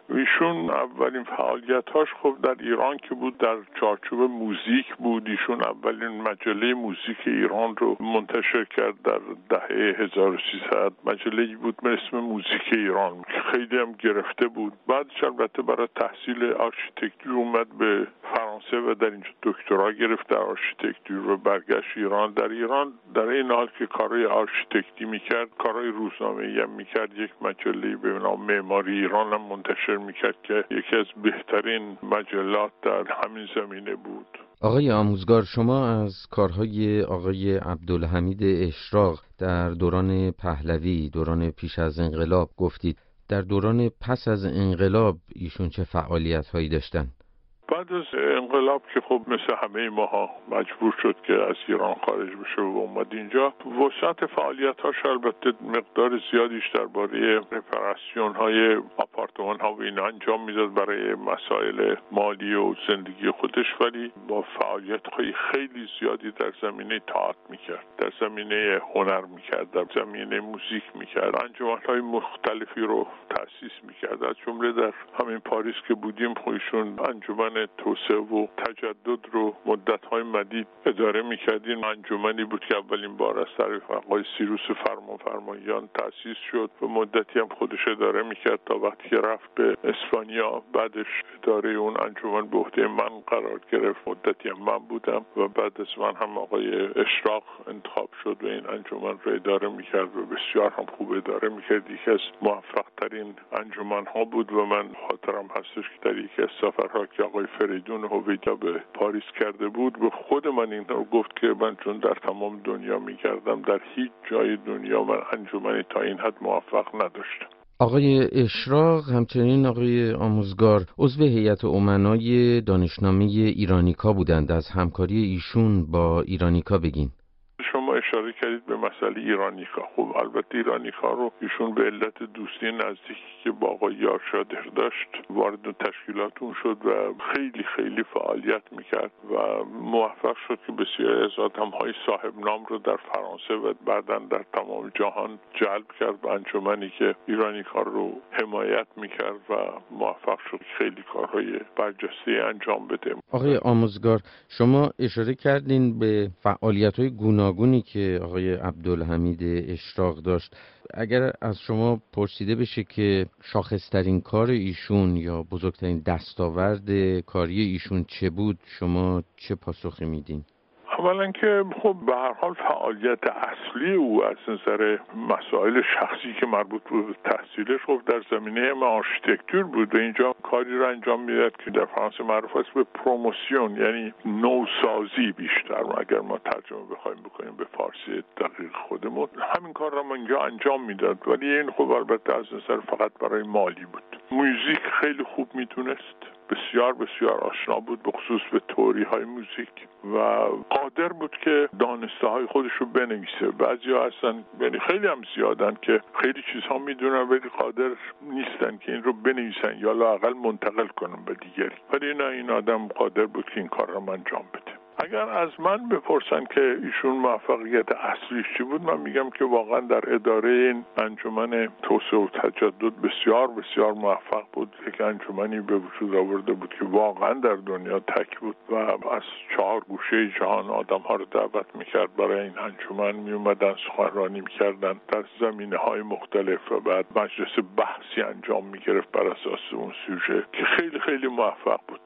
ایشون اولین فعالیتاش خب در ایران که بود در چارچوب موزیک بود. ایشون اولین مجله موزیک ایران رو منتشر کرد در دهه 1300. مجله‌ای بود به اسم موزیک ایران که خیلی هم گرفته بود. بعدش البته برای تحصیل آرشیتکتور اومد به فرانسه و در اینجا دکترا گرفت در آرشیتکتور و برگشت ایران. در ایران در این حال که کارهای آرشیتکتی میکرد، کارهای روزنامه‌ای هم میکرد، یک مجله به نام معماری ایران هم منتشر میکرد که یکی از بهترین مجلات در همین زمینه بود. آقای آموزگار، شما از کارهای آقای عبدالحمید اشراق در دوران پهلوی، دوران پیش از انقلاب گفتید. در دوران پس از انقلاب ایشون چه فعالیت‌هایی داشتن؟ بعد از انقلاب که خب مثل همه ماها مجبور شد که از ایران خارج بشه و اومد اینجا، وسعت فعالیت‌هاش البته مقدار زیادیش درباره رپاراسیون‌های آپارتمان‌ها و اینا انجام میداد برای مسائل مالی و زندگی خودش، ولی با فعالیت‌های خیلی زیادی در زمینه تئاتر میکرد، در زمینه هنر میکرد، در زمینه موزیک میکرد، انجمن‌های مختلفی رو تأسیس میکرد. از جمله در همین پاریس که بودیم خودشون انجمن توسعه و تجدد رو مدت‌های مدید اداره می‌کردیم. انجمنی بود که اولین بار از طریق آقای سیروس فرمانیان تأسیس شد و مدتی هم خودش اداره می‌کرد تا وقتی که رفت به اسپانیا. بعدش اداره اون انجمن به عهده من قرار گرفت، مدتی هم من بودم و بعد از من هم آقای اشراق انتخاب شد و این انجمن رو اداره می‌کرد و بسیار هم خوب اداره می‌کرد. یکی از موفق‌ترین انجمن‌ها بود و من خاطرم هستش که در یکی از سفرها که آقای فریدون هویدا به پاریس کرده بود به خود من این رو گفت که من چون در تمام دنیا می‌گردم در هیچ جای دنیا من انجمنی تا این حد موفق نداشتم. آقای اشراق همچنین آقای آموزگار عضو هیئت امنای دانشنامه ایرانیکا بودند. از همکاری ایشون با ایرانیکا بگین. شما اشاره کردید به مسئله ایرانیکا. خب البته ایرانیکا رو ایشون به علت دوستی نزدیکی که با آقای یارشادر داشت وارد تشکیلات اون شد و خیلی خیلی فعالیت میکرد و موفق شد که بسیاری از آدم‌های صاحب نام رو در فرانسه و بعداً در تمام جهان جلب کرد به انجمنی که ایرانیکا رو حمایت میکرد و موفق شد خیلی کارهای برجسته انجام بده. آقای آموزگار، شما اشاره کردین به فعالیت‌های گوناگونی که آقای عبدالحمید اشراق داشت. اگر از شما پرسیده بشه که شاخص‌ترین کار ایشون یا بزرگترین دستاورد کاری ایشون چه بود، شما چه پاسخی میدین؟ اولا که خب به هر حال فعالیت اصلی او از نظر مسائل شخصی که مربوط بود به تحصیلش خب در زمینه آرشیتکتور بود و اینجا کاری رو انجام میداد که در فرانسه معروف است به پروموسیون، یعنی نوسازی بیشتر. اگر ما ترجمه بخوایم بکنیم به فارسی دقیق خودمون، همین کار رو اینجا انجام میداد، ولی این خب البته از نظر فقط برای مالی بود. موزیک خیلی خوب میتونست، بسیار بسیار آشنا بود به خصوص به تئوری های موزیک و قادر بود که دانسته های خودش رو بنویسه. بعضیا هستن، یعنی خیلی هم زیادن که خیلی چیزها میدونن ولی قادر نیستن که این رو بنویسن یا لااقل منتقل کنن به دیگری، ولی نه، این آدم قادر بود که این کار رو انجام بده. اگر از من بپرسن که ایشون موفقیت اصلیش چی بود، من میگم که واقعا در اداره این انجمن توسعه و تجدد بسیار بسیار موفق بود. یک انجمنی به وجود آورده بود که واقعا در دنیا تک بود و از 4 گوشه جهان آدم‌ها رو دعوت میکرد برای این انجمن، میومدن سخنرانی میکردن در زمینه‌های مختلف و بعد مجلس بحثی انجام میگرفت بر اساس اون سوژه که خیلی خیلی موفق بود.